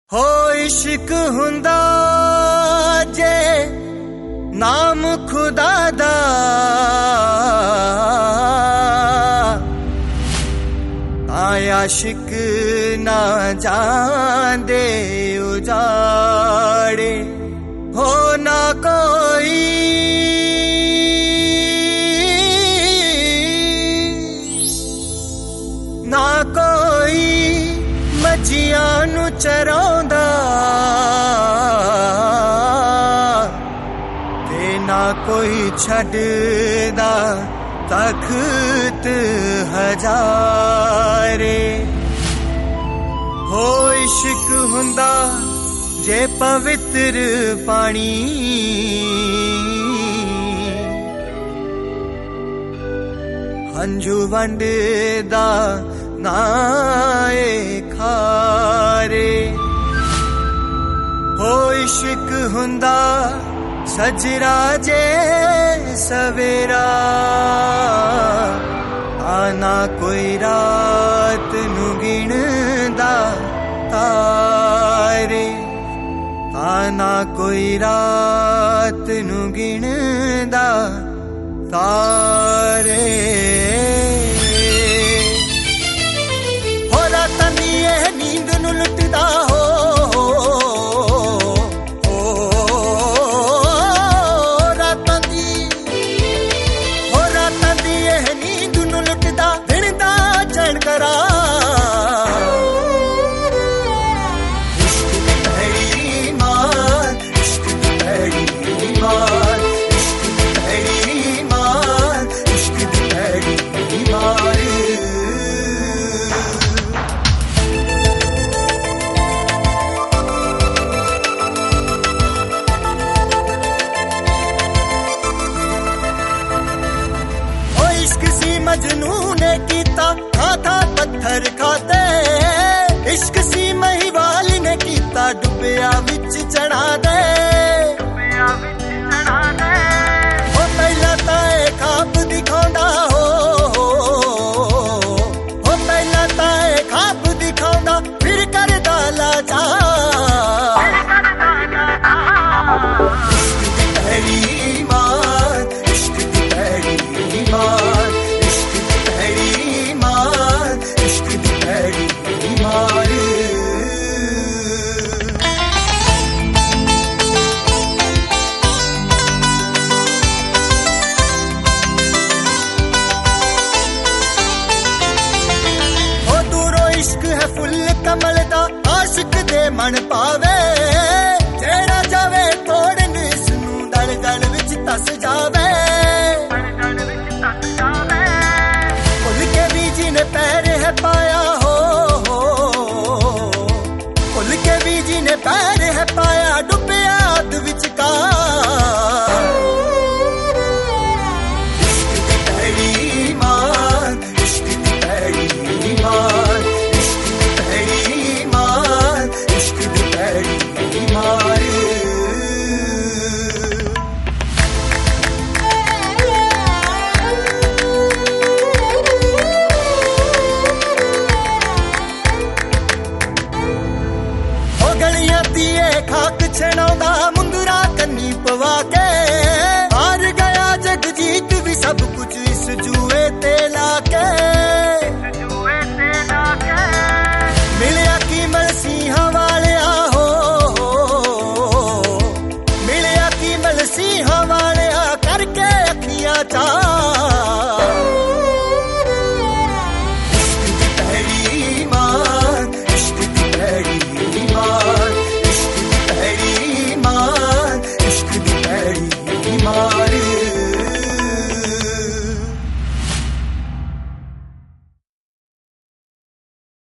हो इश्क हुंदा जे नाम खुदा दा आशिक ना जांदे उजाड़े हो ना कोई मजियां नू चराउंदा ते ना कोई छड्डदा तख्त हजारे हो इश्क हुंदा जे पवित्र पानी हंजू वंडदा नाए खारे हो इश्क हुंदा सजरा जे सवेरा आना कोई रात नू गिनदा तारे आना कोई रात नू गिनदा तारे नींद नू लुटदा हो रातां दी नींद नू लुटदा दिन दा चैन करा इश्क दी भैड़ी मार इश्क दी भैड़ी मार इश्क दी भैड़ी मार इश्क दी भैड़ी मार मजनू ने कीता था पत्थर खाते इश्क सी महिवाल ने कीता डुबिया विच चढ़ा दे ओ पहला ताए खाब दिखाउंदा हो पहला ताए खाब दिखाउंदा फिर करदा लाजा इश्क दी भैड़ी मार इश्क दी भैड़ी मार कमल दा आशिक दे मन पावे जेड़ा जावे तोड़न इसनू दल दल विच तस जावे फुल के बीज ने पैर है पाया हो फुल के बीज ने पैर है पाया डुबिया अध विच का इश्क दी भैड़ी मार इश्क दी भैड़ी मार खाक छड़ाउंदा मुंदरा कन्नी पवा के हार गया जगजीत भी सब कुछ इस जुए ते लाके मिलिया की मलसीहा वालिया हो मिलिया की मलसीहा वालिया करके अखियां चा